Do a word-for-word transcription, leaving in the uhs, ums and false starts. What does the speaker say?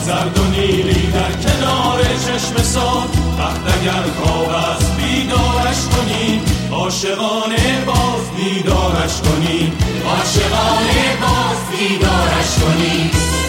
زرد و نیلی در کنار چشم ساد. وقت اگر خواب است بیدارش کنیم، عاشقانه باز بیدارش کنیم، عاشقانه باز بیدارش کنیم.